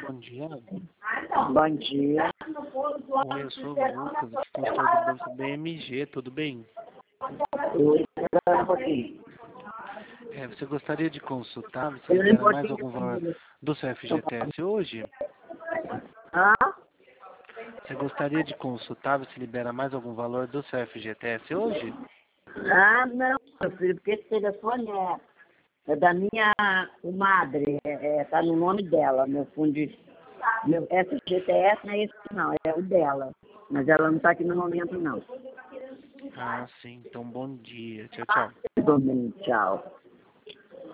Bom dia. Bom dia. Oi, eu sou o Lucas, consultor do Banco BMG, tudo bem? Oi, espera um pouquinho. Você gostaria de consultar, você Espera um libera mais pouquinho. algum valor do seu FGTS hoje? Ah, Você gostaria de consultar, você libera mais algum valor do seu FGTS hoje? não, meu filho, porque esse telefone é da minha comadre, tá no nome dela, meu fundo de... Meu FGTS não é esse não, é o dela. Mas ela não está aqui no momento não. Ah, sim, então bom dia. Tchau, tchau. Tudo bem, tchau.